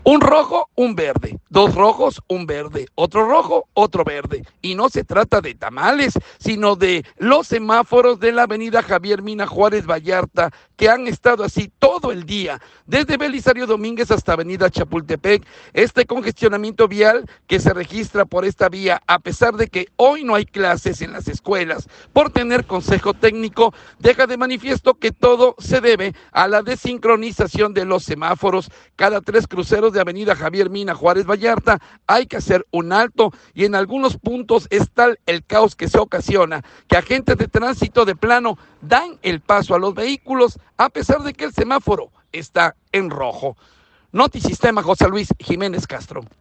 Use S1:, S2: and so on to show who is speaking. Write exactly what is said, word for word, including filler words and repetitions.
S1: Un rojo, un verde, dos rojos, un verde, otro rojo, otro verde. Y no se trata de tamales, sino de los semáforos de la avenida Javier Mina Juárez Vallarta, que han estado así todo el día, desde Belisario Domínguez hasta avenida Chapultepec. Este congestionamiento vial que se registra por esta vía, a pesar de que hoy no hay clases en las escuelas por tener consejo técnico, deja de manifiesto que todo se debe a la desincronización de los semáforos. Cada tres cruceros de avenida Javier Mina Juárez Vallarta hay que hacer un alto, y en algunos puntos es tal el caos que se ocasiona que agentes de tránsito de plano dan el paso a los vehículos a pesar de que el semáforo está en rojo. Notisistema, José Luis Jiménez Castro.